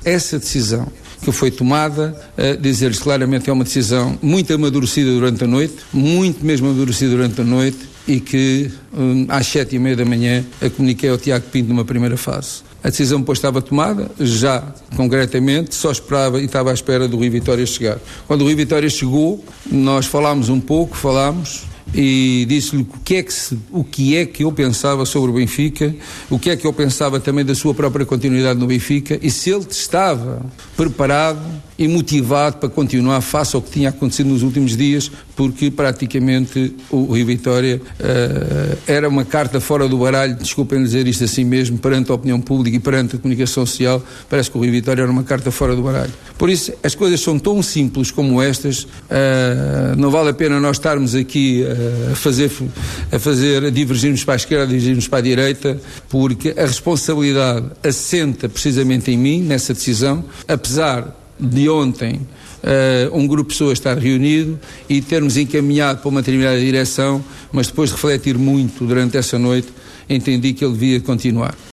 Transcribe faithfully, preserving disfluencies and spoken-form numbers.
essa decisão que foi tomada, uh, dizer-lhes claramente é uma decisão muito amadurecida durante a noite, muito mesmo amadurecida durante a noite, e que um, às sete e meia da manhã a comuniquei ao Tiago Pinto numa primeira fase. A decisão depois estava tomada, já concretamente, só esperava e estava à espera do Rui Vitória chegar. Quando o Rui Vitória chegou, nós falámos um pouco, falámos, e disse-lhe o que, é que se, o que é que eu pensava sobre o Benfica, o que é que eu pensava também da sua própria continuidade no Benfica, e se ele estava preparado e motivado para continuar face ao que tinha acontecido nos últimos dias, porque praticamente o Rui Vitória uh, era uma carta fora do baralho, desculpem dizer isto assim mesmo, perante a opinião pública e perante a comunicação social. Parece que o Rui Vitória era uma carta fora do baralho. Por isso, as coisas são tão simples como estas, uh, não vale a pena nós estarmos aqui uh, a fazer, a fazer, a divergirmos para a esquerda, a divergirmos para a direita, porque a responsabilidade assenta precisamente em mim, nessa decisão, apesar de ontem uh, um grupo de pessoas estar reunido e termos encaminhado para uma determinada direção, mas depois de refletir muito durante essa noite, entendi que ele devia continuar.